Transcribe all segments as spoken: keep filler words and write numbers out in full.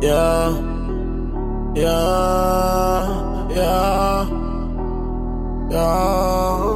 Yeah, yeah, yeah, yeah,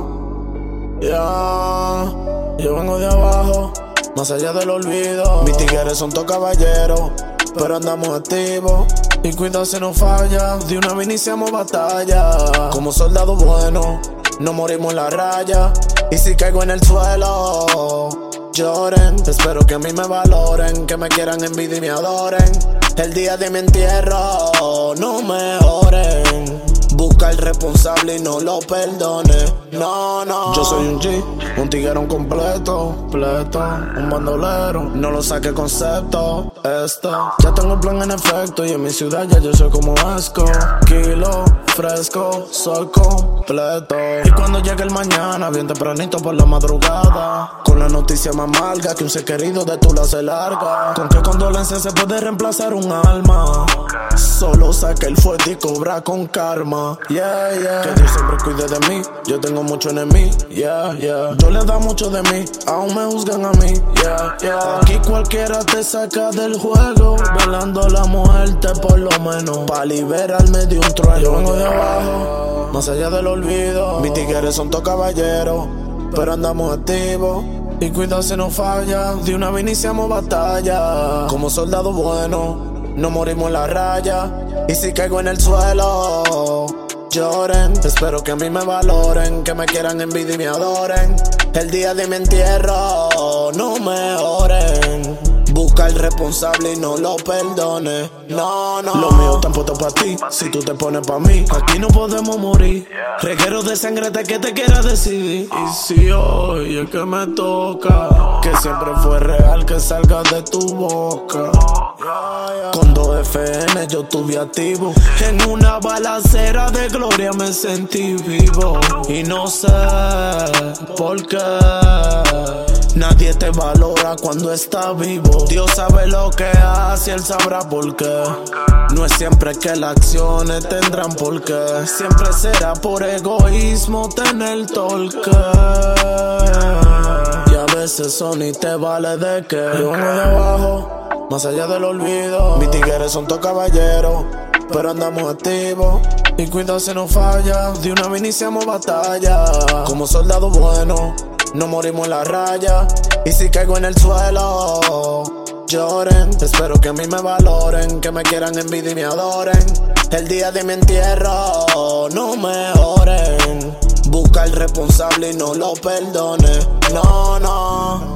yeah. Yo vengo de abajo, más allá del olvido. Mis tigres son todos caballeros, pero andamos activos. Y cuidado si no falla, de una vez iniciamos batalla. Como soldados buenos, no morimos en la raya. Y si caigo en el suelo, lloren. Espero que a mí me valoren, que me quieran, envidien y me adoren. El día de mi entierro, no me oren. Busca al responsable y no lo perdone. No, no. Yo soy un G, un tiguerón completo, completo, un bandolero. No lo saque concepto, esto. Ya tengo el plan en efecto y en mi ciudad ya yo soy como Esco. Kilo, fresco, soy completo. Y cuando llegue el mañana, bien tempranito por la madrugada, con la noticia más amarga que un ser querido de tu lado se larga. ¿Con qué condolencia se puede reemplazar un alma? Solo saca el fuerte y cobra con karma. Yeah, yeah. Que Dios siempre cuide de mí. Yo tengo mucho enemigo. Yeah, yeah. Yo le da mucho de mí, aún me juzgan a mí. Yeah, yeah. Aquí cualquiera te saca del juego, velando la muerte por lo menos, pa' liberarme de un trueno. Yo vengo de abajo, más allá del olvido. Mis tigres son todos caballeros, pero andamos activos. Y cuidado si no falla, de una vez iniciamos batalla. Como soldados buenos, no morimos en la raya. Y si caigo en el suelo, lloren. Espero que a mí me valoren, que me quieran, envidien y me adoren. El día de mi entierro, no me oren. Busca al responsable y no lo perdone. No, no. Lo mío está puesto pa' ti, si tú te pones pa' mí. Aquí no podemos morir. Reguero de sangre te que te quiera decidir. Y si hoy es que me toca, que siempre fue real que salga de tu boca. Con dos F N yo estuve activo. En una balacera de gloria me sentí vivo. Y no sé por qué nadie te valora cuando está vivo. Dios sabe lo que hace, Él sabrá por qué. No es siempre que las acciones tendrán por qué. Siempre será por egoísmo tener torque. Y a veces eso ni te vale de que. Yo vengo de abajo, más allá del olvido. Mis tigres son todos caballeros, pero andamos activos. Y cuidado si no falla, de una vez iniciamos batalla. Como soldados buenos, no morimos en la raya. Y si caigo en el suelo, lloren. Espero que a mí me valoren, que me quieran, envidien y me adoren. El día de mi entierro, no me oren. Busca al responsable y no lo perdone. No, no.